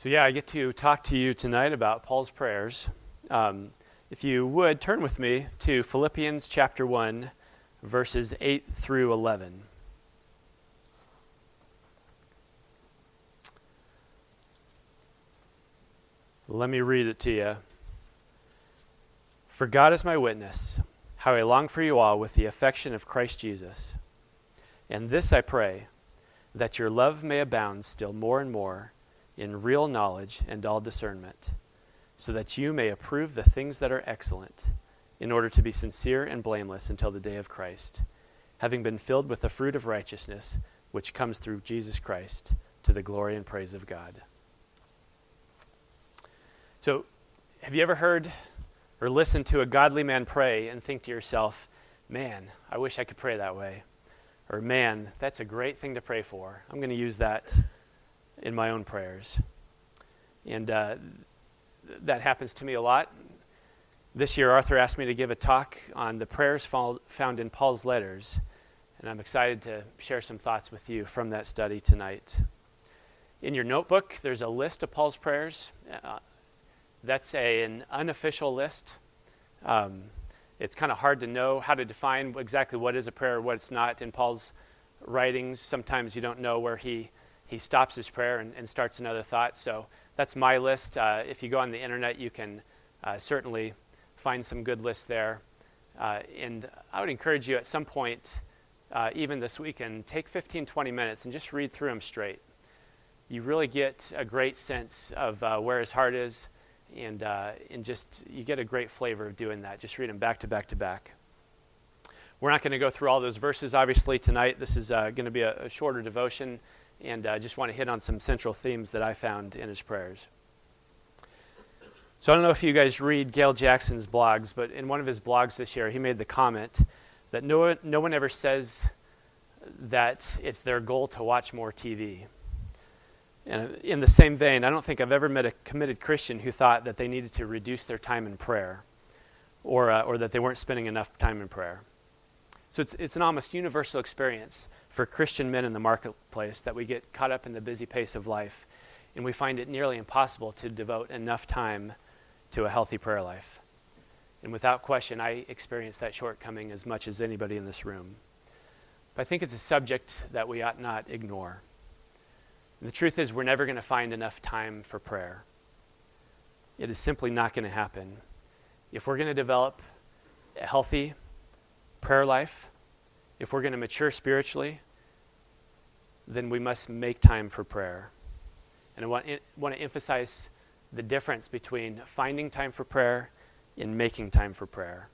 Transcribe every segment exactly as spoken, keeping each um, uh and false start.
So yeah, I get to talk to you tonight about Paul's prayers. Um, if you would, turn with me to Philippians chapter one, verses eight through eleven. Let me read it to you. For God is my witness, how I long for you all with the affection of Christ Jesus. And this I pray, that your love may abound still more and more in real knowledge and all discernment, so that you may approve the things that are excellent, in order to be sincere and blameless until the day of Christ, having been filled with the fruit of righteousness, which comes through Jesus Christ, to the glory and praise of God. So, have you ever heard or listened to a godly man pray and think to yourself, man, I wish I could pray that way? Or, man, that's a great thing to pray for. I'm going to use that in my own prayers. And uh, th- that happens to me a lot. This year, Arthur asked me to give a talk on the prayers fo- found in Paul's letters, and I'm excited to share some thoughts with you from that study tonight. In your notebook, there's a list of Paul's prayers. Uh, that's a, an unofficial list. Um, it's kind of hard to know how to define exactly what is a prayer or what it's not. In Paul's writings, sometimes you don't know where he He stops his prayer and, and starts another thought. So that's my list. Uh, if you go on the internet, you can uh, certainly find some good lists there. Uh, and I would encourage you at some point, uh, even this weekend, take fifteen, twenty minutes and just read through them straight. You really get a great sense of uh, where his heart is, and, uh, and just you get a great flavor of doing that. Just read them back to back to back. We're not going to go through all those verses, obviously, tonight. This is uh, going to be a, a shorter devotion. And I uh, just want to hit on some central themes that I found in his prayers. So I don't know if you guys read Gail Jackson's blogs, but in one of his blogs this year, he made the comment that no one, no one ever says that it's their goal to watch more T V. And in the same vein, I don't think I've ever met a committed Christian who thought that they needed to reduce their time in prayer or uh, or that they weren't spending enough time in prayer. So it's it's an almost universal experience for Christian men in the marketplace that we get caught up in the busy pace of life, and we find it nearly impossible to devote enough time to a healthy prayer life. And without question, I experience that shortcoming as much as anybody in this room. But I think it's a subject that we ought not ignore. And the truth is, we're never going to find enough time for prayer. It is simply not going to happen. If we're going to develop a healthy prayer life, if we're going to mature spiritually, then we must make time for prayer. And I want, I want to emphasize the difference between finding time for prayer and making time for prayer.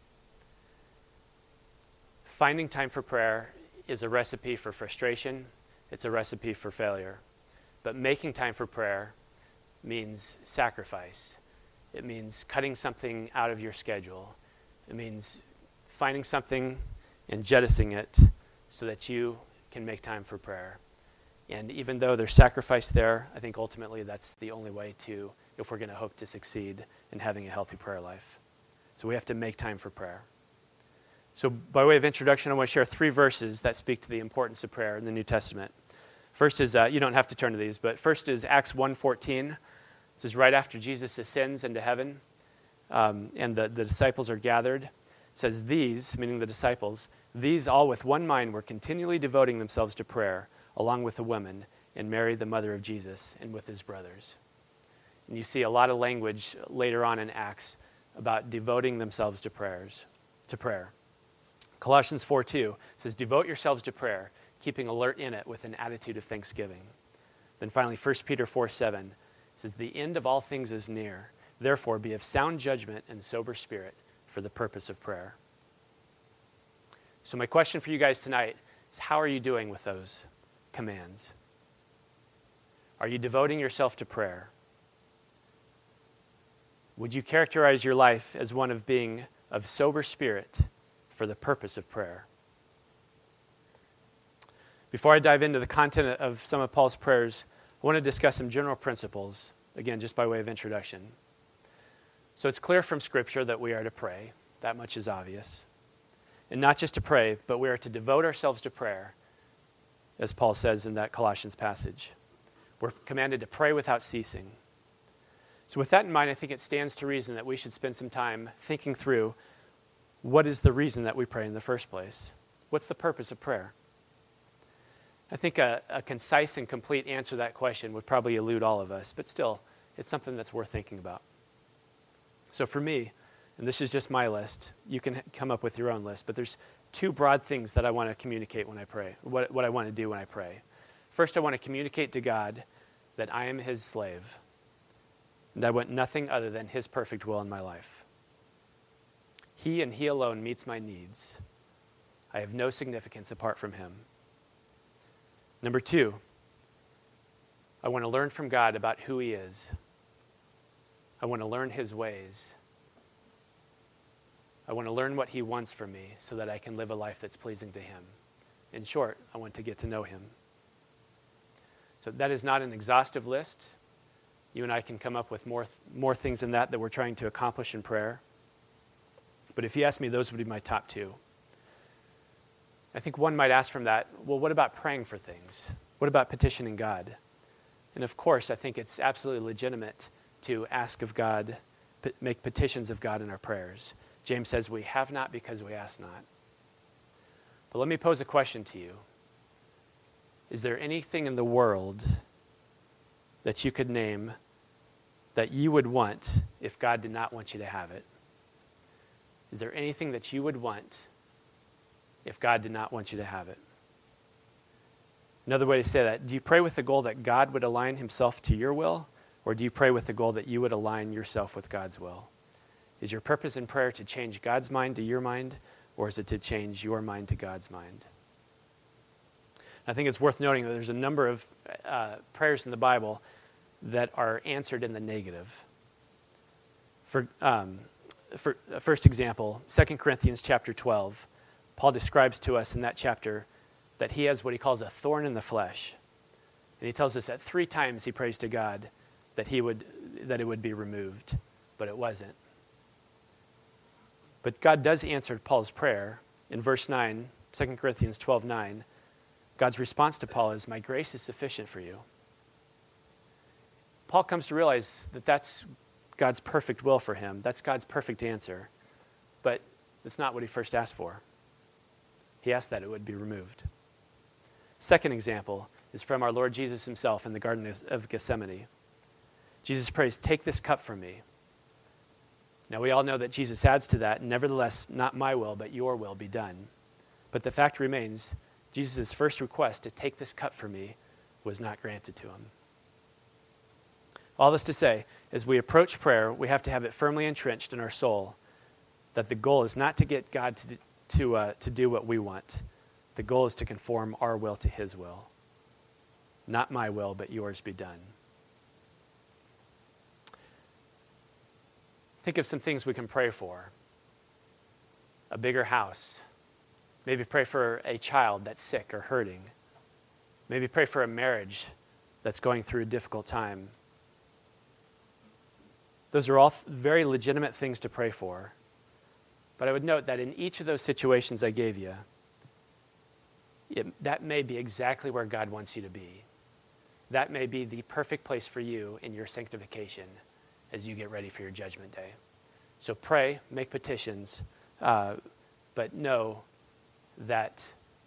Finding time for prayer is a recipe for frustration. It's a recipe for failure. But making time for prayer means sacrifice. It means cutting something out of your schedule. It means finding something and jettisoning it so that you can make time for prayer. And even though there's sacrifice there, I think ultimately that's the only way to, if we're going to hope to succeed in having a healthy prayer life. So we have to make time for prayer. So by way of introduction, I want to share three verses that speak to the importance of prayer in the New Testament. First is, uh, you don't have to turn to these, but first is Acts one fourteen. This is right after Jesus ascends into heaven, um, and the, the disciples are gathered. It says, these, meaning the disciples, these all with one mind were continually devoting themselves to prayer, along with the women, and Mary, the mother of Jesus, and with his brothers. And you see a lot of language later on in Acts about devoting themselves to prayers, to prayer. Colossians four two says, devote yourselves to prayer, keeping alert in it with an attitude of thanksgiving. Then finally, First Peter four seven says, the end of all things is near. Therefore, be of sound judgment and sober spirit for the purpose of prayer. So my question for you guys tonight is, how are you doing with those commands? Are you devoting yourself to prayer? Would you characterize your life as one of being of sober spirit for the purpose of prayer? Before I dive into the content of some of Paul's prayers, I want to discuss some general principles, again, just by way of introduction. So it's clear from Scripture that we are to pray. That much is obvious. And not just to pray, but we are to devote ourselves to prayer, as Paul says in that Colossians passage. We're commanded to pray without ceasing. So with that in mind, I think it stands to reason that we should spend some time thinking through what is the reason that we pray in the first place? What's the purpose of prayer? I think a, a concise and complete answer to that question would probably elude all of us, but still, it's something that's worth thinking about. So for me, and this is just my list, you can come up with your own list, but there's two broad things that I want to communicate when I pray, what, what I want to do when I pray. First, I want to communicate to God that I am his slave, and I want nothing other than his perfect will in my life. He and he alone meets my needs. I have no significance apart from him. Number two, I want to learn from God about who he is. I want to learn his ways. I want to learn what he wants from me so that I can live a life that's pleasing to him. In short, I want to get to know him. So that is not an exhaustive list. You and I can come up with more, th- more things than that that we're trying to accomplish in prayer. But if you ask me, those would be my top two. I think one might ask from that, well, what about praying for things? What about petitioning God? And of course, I think it's absolutely legitimate to ask of God, p- make petitions of God in our prayers. James says we have not because we ask not. But let me pose a question to you. Is there anything in the world that you could name that you would want if God did not want you to have it? Is there anything that you would want if God did not want you to have it? Another way to say that, do you pray with the goal that God would align himself to your will, or do you pray with the goal that you would align yourself with God's will? Is your purpose in prayer to change God's mind to your mind, or is it to change your mind to God's mind? I think it's worth noting that there's a number of uh, prayers in the Bible that are answered in the negative. For, um, for uh, first example, Second Corinthians chapter twelve, Paul describes to us in that chapter that he has what he calls a thorn in the flesh. And he tells us that three times he prays to God that he would that it would be removed, but it wasn't. But God does answer Paul's prayer. In verse nine, Second Corinthians twelve nine, God's response to Paul is, "My grace is sufficient for you." Paul comes to realize that that's God's perfect will for him. That's God's perfect answer. But it's not what he first asked for. He asked that it would be removed. Second example is from our Lord Jesus himself in the Garden of Gethsemane. Jesus prays, "Take this cup from me." Now we all know that Jesus adds to that, "Nevertheless, not my will, but your will be done." But the fact remains, Jesus' first request to take this cup from me was not granted to him. All this to say, as we approach prayer, we have to have it firmly entrenched in our soul that the goal is not to get God to, to, uh, to do what we want. The goal is to conform our will to his will. Not my will, but yours be done. Think of some things we can pray for. A bigger house. Maybe pray for a child that's sick or hurting. Maybe pray for a marriage that's going through a difficult time. Those are all very legitimate things to pray for. But I would note that in each of those situations I gave you, it, that may be exactly where God wants you to be. That may be the perfect place for you in your sanctification as you get ready for your judgment day. So pray, make petitions, uh, but know that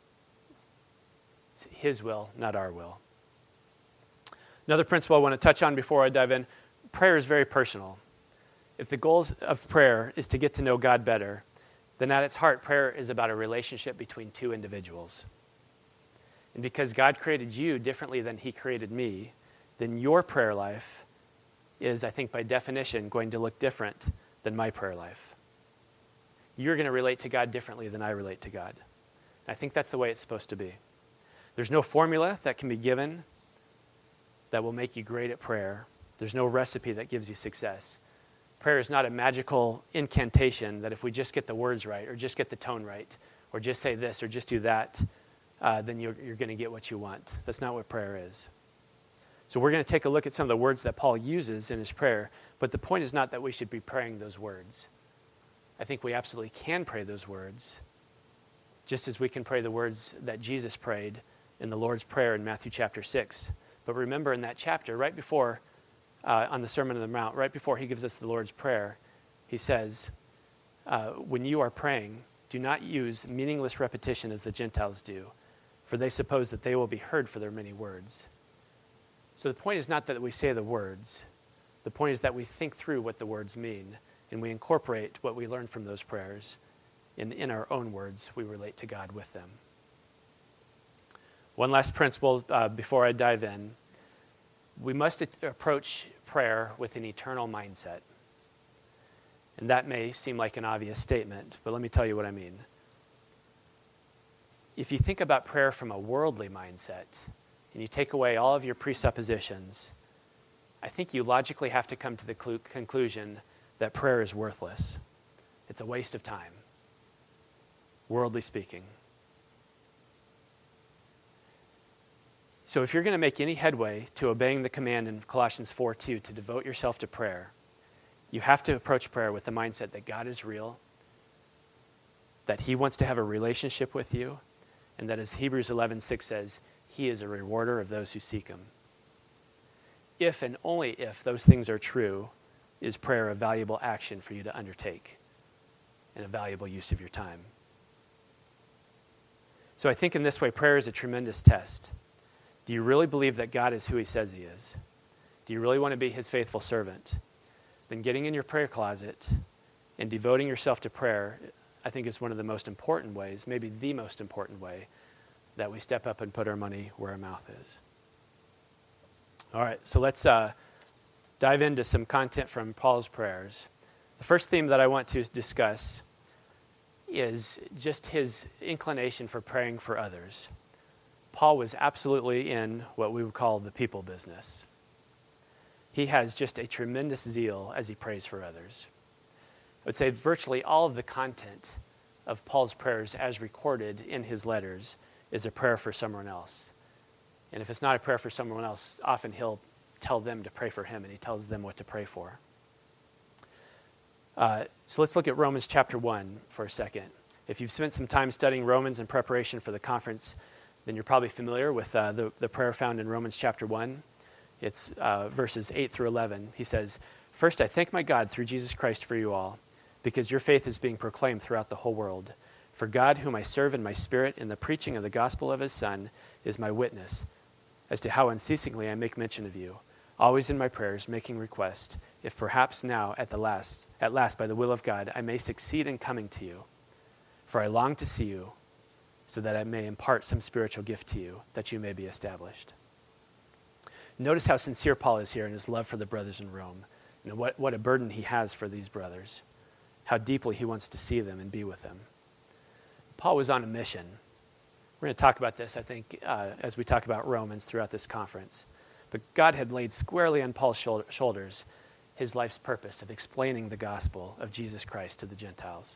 it's his will, not our will. Another principle I want to touch on before I dive in, prayer is very personal. If the goal of prayer is to get to know God better, then at its heart, prayer is about a relationship between two individuals. And because God created you differently than he created me, then your prayer life is, I think by definition, going to look different than my prayer life. You're going to relate to God differently than I relate to God. I think that's the way it's supposed to be. There's no formula that can be given that will make you great at prayer. There's no recipe that gives you success. Prayer is not a magical incantation that if we just get the words right, or just get the tone right, or just say this, or just do that, uh, then you're, you're going to get what you want. That's not what prayer is. So we're going to take a look at some of the words that Paul uses in his prayer, but the point is not that we should be praying those words. I think we absolutely can pray those words, just as we can pray the words that Jesus prayed in the Lord's Prayer in Matthew chapter six. But remember in that chapter, right before, uh, on the Sermon on the Mount, right before he gives us the Lord's Prayer, he says, uh, when you are praying, do not use meaningless repetition as the Gentiles do, for they suppose that they will be heard for their many words. So the point is not that we say the words. The point is that we think through what the words mean, and we incorporate what we learn from those prayers. In, in our own words, we relate to God with them. One last principle uh, before I dive in. We must a- approach prayer with an eternal mindset. And that may seem like an obvious statement, but let me tell you what I mean. If you think about prayer from a worldly mindset, and you take away all of your presuppositions, I think you logically have to come to the clu- conclusion that prayer is worthless. It's a waste of time, worldly speaking. So if you're going to make any headway to obeying the command in Colossians four two to devote yourself to prayer, you have to approach prayer with the mindset that God is real, that he wants to have a relationship with you, and that as Hebrews eleven six says, he is a rewarder of those who seek him. If and only if those things are true, is prayer a valuable action for you to undertake and a valuable use of your time. So I think in this way, prayer is a tremendous test. Do you really believe that God is who he says he is? Do you really want to be his faithful servant? Then getting in your prayer closet and devoting yourself to prayer, I think is one of the most important ways, maybe the most important way, that we step up and put our money where our mouth is. All right, so let's uh, dive into some content from Paul's prayers. The first theme that I want to discuss is just his inclination for praying for others. Paul was absolutely in what we would call the people business. He has just a tremendous zeal as he prays for others. I would say virtually all of the content of Paul's prayers as recorded in his letters is a prayer for someone else. And if it's not a prayer for someone else, often he'll tell them to pray for him, and he tells them what to pray for. Uh, so let's look at Romans chapter one for a second. If you've spent some time studying Romans in preparation for the conference, then you're probably familiar with uh, the, the prayer found in Romans chapter one. It's uh, verses eight through eleven. He says, "First, I thank my God through Jesus Christ for you all, because your faith is being proclaimed throughout the whole world. For God, whom I serve in my spirit in the preaching of the gospel of his Son, is my witness as to how unceasingly I make mention of you, always in my prayers making request, if perhaps now at the last, at last by the will of God, I may succeed in coming to you. For I long to see you, so that I may impart some spiritual gift to you, that you may be established." Notice how sincere Paul is here in his love for the brothers in Rome, and what, what a burden he has for these brothers, how deeply he wants to see them and be with them. Paul was on a mission. We're going to talk about this, I think, uh, as we talk about Romans throughout this conference. But God had laid squarely on Paul's shoulder, shoulders his life's purpose of explaining the gospel of Jesus Christ to the Gentiles.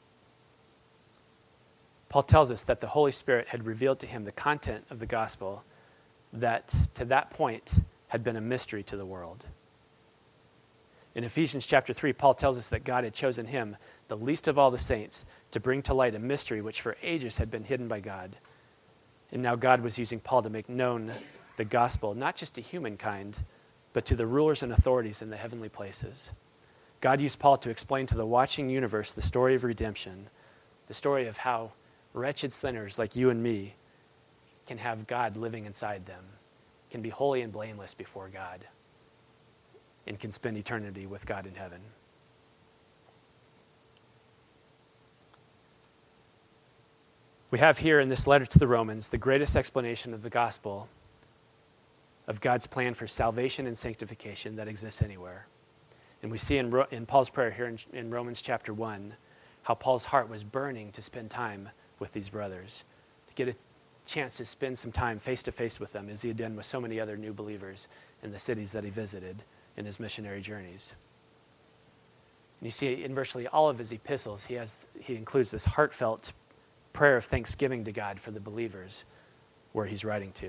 Paul tells us that the Holy Spirit had revealed to him the content of the gospel that, to that point, had been a mystery to the world. In Ephesians chapter three, Paul tells us that God had chosen him, the least of all the saints, to bring to light a mystery which for ages had been hidden by God. And now God was using Paul to make known the gospel, not just to humankind, but to the rulers and authorities in the heavenly places. God used Paul to explain to the watching universe the story of redemption, the story of how wretched sinners like you and me can have God living inside them, can be holy and blameless before God, and can spend eternity with God in heaven. We have here in this letter to the Romans the greatest explanation of the gospel, of God's plan for salvation and sanctification that exists anywhere. And we see in, Ro- in Paul's prayer here in, in Romans chapter one, how Paul's heart was burning to spend time with these brothers, to get a chance to spend some time face-to-face with them, as he had done with so many other new believers in the cities that he visited in his missionary journeys. And you see in virtually all of his epistles, he has he includes this heartfelt prayer of thanksgiving to God for the believers where he's writing to.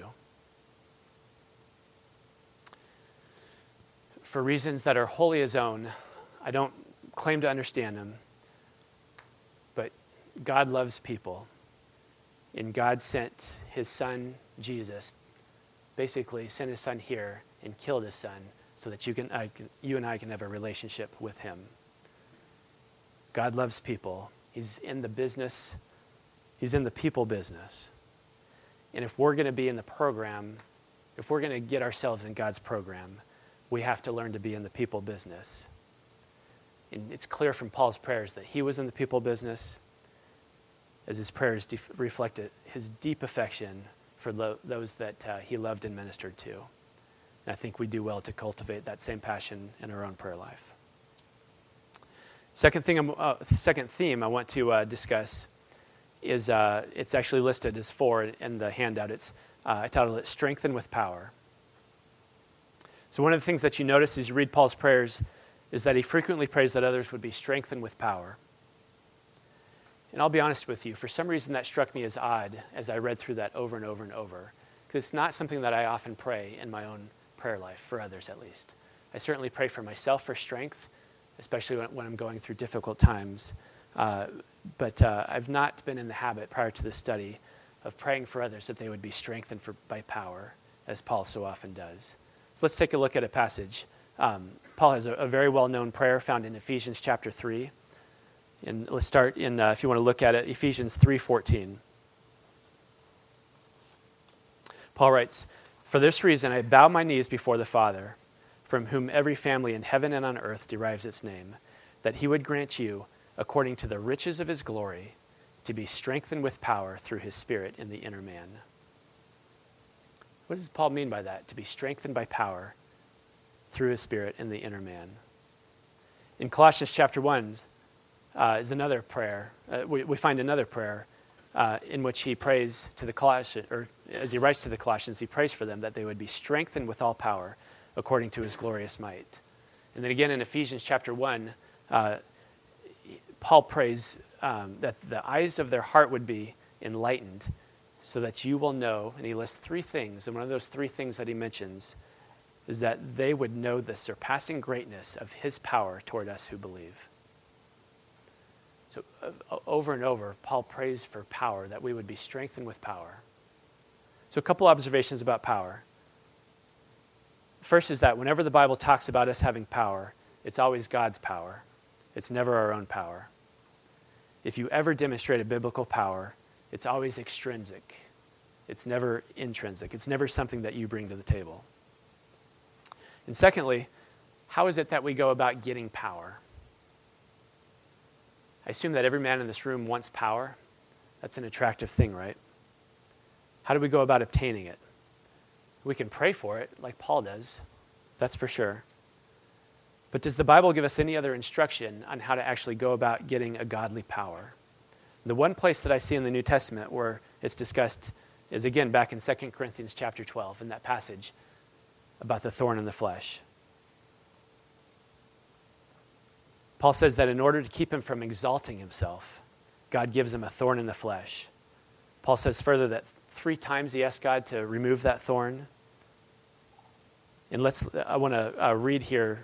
For reasons that are wholly his own, I don't claim to understand them, but God loves people, and God sent his son, Jesus, basically sent his son here and killed his son so that you can, I can, you and I can have a relationship with him. God loves people. He's in the business. He's in the people business. And if we're going to be in the program, if we're going to get ourselves in God's program, we have to learn to be in the people business. And it's clear from Paul's prayers that he was in the people business, as his prayers def- reflected his deep affection for lo- those that uh, he loved and ministered to. And I think we do well to cultivate that same passion in our own prayer life. Second thing, I'm, uh, second theme I want to uh, discuss is uh, it's actually listed as four in the handout. It's uh, I titled it "Strengthen with Power." So one of the things that you notice as you read Paul's prayers is that he frequently prays that others would be strengthened with power. And I'll be honest with you, for some reason that struck me as odd as I read through that over and over and over, because it's not something that I often pray in my own prayer life, for others at least. I certainly pray for myself for strength, especially when, when I'm going through difficult times. Uh, but uh, I've not been in the habit prior to this study of praying for others that they would be strengthened for, by power, as Paul so often does. So let's take a look at a passage. Um, Paul has a, a very well-known prayer found in Ephesians chapter three. And let's start in, uh, if you want to look at it, Ephesians three fourteen. Paul writes, "For this reason I bow my knees before the Father, from whom every family in heaven and on earth derives its name, that he would grant you, according to the riches of his glory, to be strengthened with power through his Spirit in the inner man." What does Paul mean by that? To be strengthened by power through his Spirit in the inner man. In Colossians chapter one uh, is another prayer. Uh, we, we find another prayer uh, in which he prays to the Colossians, or as he writes to the Colossians, he prays for them that they would be strengthened with all power according to his glorious might. And then again in Ephesians chapter one, uh, Paul prays um, that the eyes of their heart would be enlightened so that you will know, and he lists three things, and one of those three things that he mentions is that they would know the surpassing greatness of his power toward us who believe. So uh, over and over, Paul prays for power, that we would be strengthened with power. So a couple observations about power. First is that whenever the Bible talks about us having power, it's always God's power. It's never our own power. If you ever demonstrate a biblical power, it's always extrinsic. It's never intrinsic. It's never something that you bring to the table. And secondly, how is it that we go about getting power? I assume that every man in this room wants power. That's an attractive thing, right? How do we go about obtaining it? We can pray for it, like Paul does. That's for sure. But does the Bible give us any other instruction on how to actually go about getting a godly power? The one place that I see in the New Testament where it's discussed is, again, back in Second Corinthians chapter twelve, in that passage about the thorn in the flesh. Paul says that in order to keep him from exalting himself, God gives him a thorn in the flesh. Paul says further that three times he asked God to remove that thorn. And let's, I want to uh, read here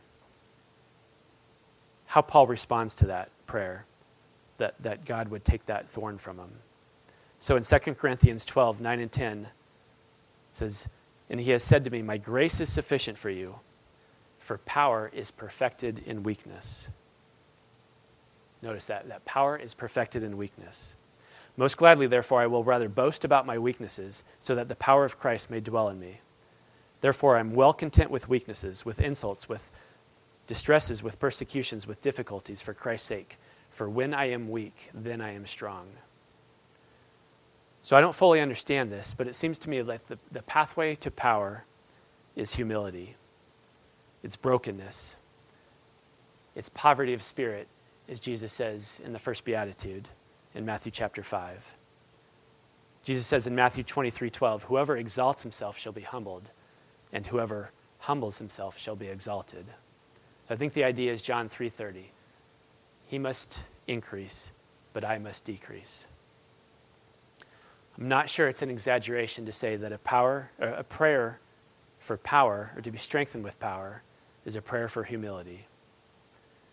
how Paul responds to that prayer, that, that God would take that thorn from him. So in Second Corinthians twelve, nine and ten, it says, "And he has said to me, my grace is sufficient for you, for power is perfected in weakness." Notice that, that power is perfected in weakness. "Most gladly, therefore, I will rather boast about my weaknesses, so that the power of Christ may dwell in me. Therefore, I am well content with weaknesses, with insults, with distresses, with persecutions, with difficulties, for Christ's sake. For when I am weak, then I am strong." So I don't fully understand this, but it seems to me that the, the pathway to power is humility. It's brokenness. It's poverty of spirit, as Jesus says in the first beatitude in Matthew chapter five. Jesus says in Matthew twenty-three twelve, "Whoever exalts himself shall be humbled, and whoever humbles himself shall be exalted." So I think the idea is John three thirty. He must increase, but I must decrease. I'm not sure it's an exaggeration to say that a power, or a prayer for power, or to be strengthened with power, is a prayer for humility.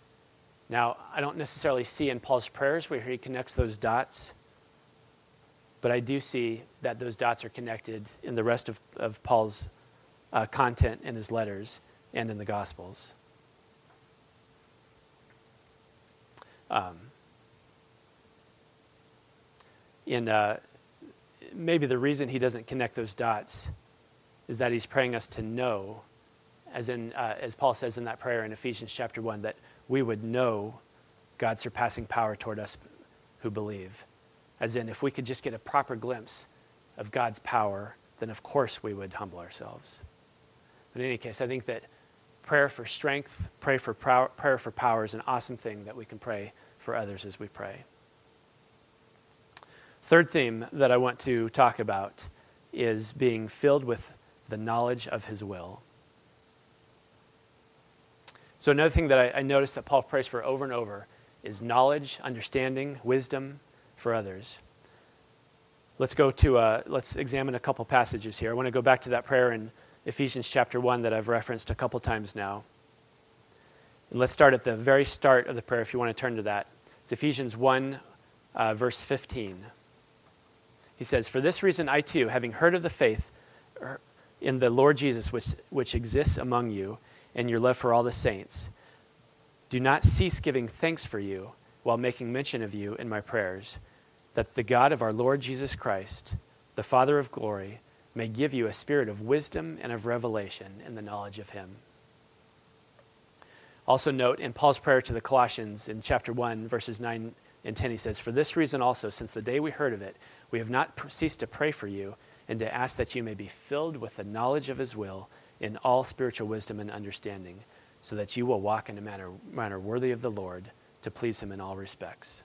Now, I don't necessarily see in Paul's prayers where he connects those dots, but I do see that those dots are connected in the rest of, of Paul's uh, content in his letters and in the Gospels. Um, in uh, maybe the reason he doesn't connect those dots is that he's praying us to know, as in uh, as Paul says in that prayer in Ephesians chapter one, that we would know God's surpassing power toward us who believe. As in, if we could just get a proper glimpse of God's power, then of course we would humble ourselves. But in any case, I think that prayer for strength, pray for power, prayer for power is an awesome thing that we can pray for others as we pray. Third theme that I want to talk about is being filled with the knowledge of his will. So another thing that I, I noticed that Paul prays for over and over is knowledge, understanding, wisdom for others. Let's go to, uh, let's examine a couple passages here. I want to go back to that prayer in Ephesians chapter one that I've referenced a couple times now. And let's start at the very start of the prayer if you want to turn to that. It's Ephesians one, uh, verse fifteen. He says, "For this reason I too, having heard of the faith in the Lord Jesus which, which exists among you, and your love for all the saints, do not cease giving thanks for you while making mention of you in my prayers, that the God of our Lord Jesus Christ, the Father of glory, may give you a spirit of wisdom and of revelation in the knowledge of him." Also note in Paul's prayer to the Colossians in chapter one, verses nine and ten, he says, "For this reason also, since the day we heard of it, we have not ceased to pray for you and to ask that you may be filled with the knowledge of his will in all spiritual wisdom and understanding, so that you will walk in a manner, manner worthy of the Lord, to please him in all respects."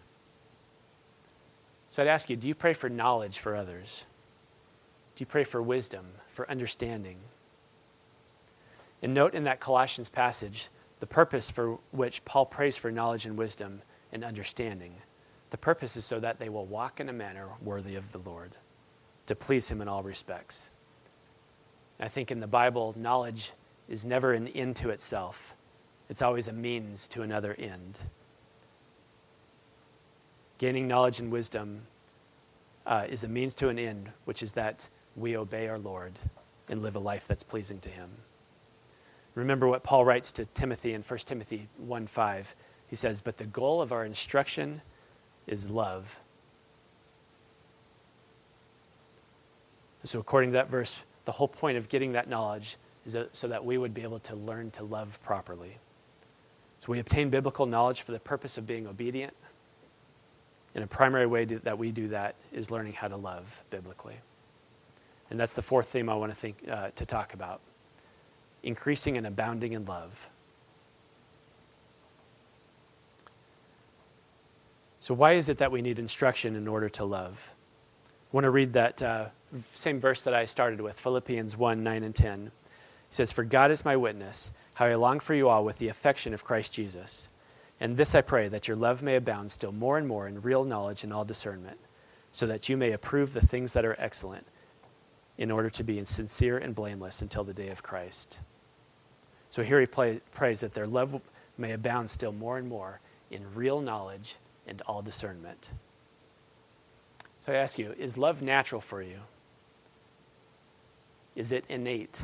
So I'd ask you, do you pray for knowledge for others? Do you pray for wisdom, for understanding? And note in that Colossians passage, the purpose for which Paul prays for knowledge and wisdom and understanding. The purpose is so that they will walk in a manner worthy of the Lord, to please him in all respects. I think in the Bible, knowledge is never an end to itself. It's always a means to another end. Gaining knowledge and wisdom uh, is a means to an end, which is that we obey our Lord and live a life that's pleasing to him. Remember what Paul writes to Timothy in First Timothy one five. He says, "But the goal of our instruction is love." So according to that verse, the whole point of getting that knowledge is that, so that we would be able to learn to love properly. So we obtain biblical knowledge for the purpose of being obedient. And a primary way to, that we do that is learning how to love biblically. And that's the fourth theme I want to think uh, to talk about. Increasing and abounding in love. So why is it that we need instruction in order to love? I want to read that uh, same verse that I started with, Philippians one, nine and ten. It says, "For God is my witness, how I long for you all with the affection of Christ Jesus. And this I pray, that your love may abound still more and more in real knowledge and all discernment, so that you may approve the things that are excellent, in order to be sincere and blameless until the day of Christ." So here he play, prays that their love may abound still more and more in real knowledge and all discernment. So I ask you, is love natural for you? Is it innate?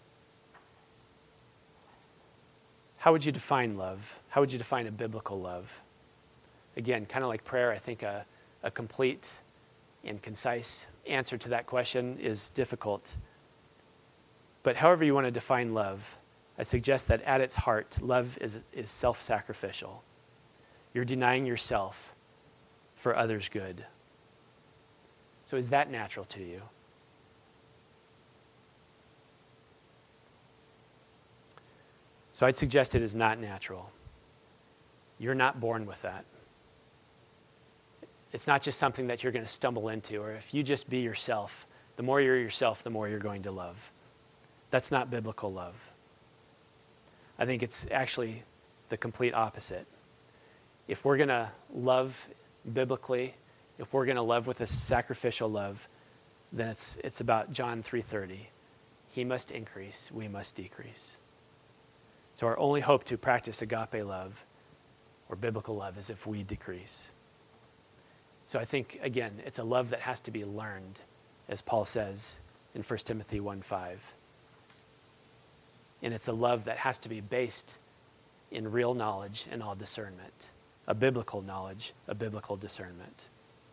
How would you define love? How would you define a biblical love? Again, kind of like prayer, I think a, a complete and concise answer to that question is difficult. But however you want to define love, I suggest that at its heart, love is, is self-sacrificial. You're denying yourself for others' good. So is that natural to you? So I'd suggest it is not natural. You're not born with that. It's not just something that you're going to stumble into, or if you just be yourself, the more you're yourself, the more you're going to love. That's not biblical love. I think it's actually the complete opposite. If we're going to love biblically, if we're going to love with a sacrificial love, then it's it's about John three thirty. He must increase, we must decrease. So our only hope to practice agape love or biblical love is if we decrease. So I think, again, it's a love that has to be learned, as Paul says in First Timothy one five. And it's a love that has to be based in real knowledge and all discernment, a biblical knowledge, a biblical discernment.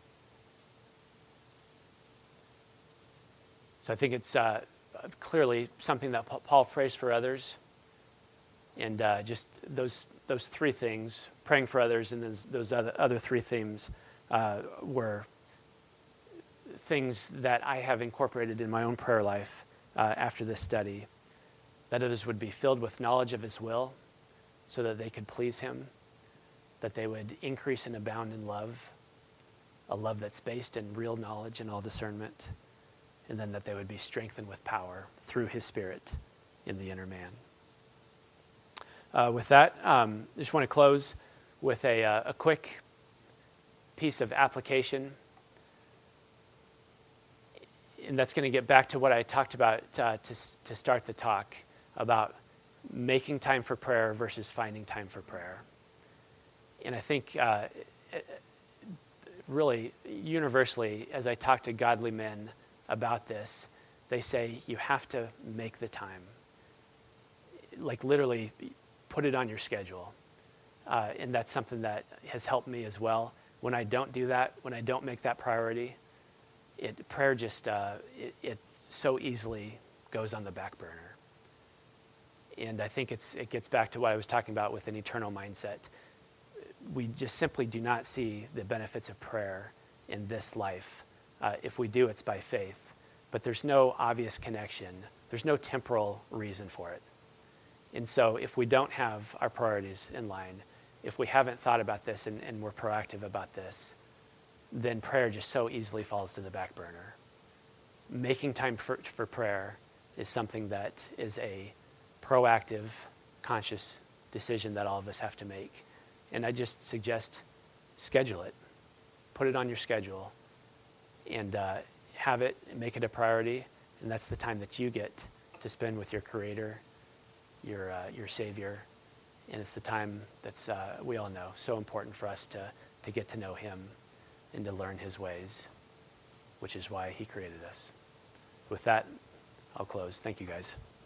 So I think it's uh, clearly something that Paul prays for others. And uh, just those those three things, praying for others, and then those other, other three themes uh, were things that I have incorporated in my own prayer life uh, after this study, that others would be filled with knowledge of his will so that they could please him, that they would increase and abound in love, a love that's based in real knowledge and all discernment, and then that they would be strengthened with power through his Spirit in the inner man. Uh, with that, um, I just want to close with a, uh, a quick piece of application. And that's going to get back to what I talked about uh, to, to start the talk, about making time for prayer versus finding time for prayer. And I think uh, really universally, as I talk to godly men about this, they say you have to make the time. Like literally put it on your schedule. Uh, and that's something that has helped me as well. When I don't do that, when I don't make that priority, it, prayer just, uh, it, it so easily goes on the back burner. And I think it's it gets back to what I was talking about with an eternal mindset. We just simply do not see the benefits of prayer in this life. Uh, if we do, it's by faith. But there's no obvious connection. There's no temporal reason for it. And so if we don't have our priorities in line, if we haven't thought about this and, and we're proactive about this, then prayer just so easily falls to the back burner. Making time for, for prayer is something that is a proactive, conscious decision that all of us have to make. And I just suggest schedule it. Put it on your schedule and uh, have it, and make it a priority. And that's the time that you get to spend with your Creator, your uh, your Savior. And it's the time that's, uh, we all know, so important for us to, to get to know him and to learn his ways, which is why he created us. With that, I'll close. Thank you, guys.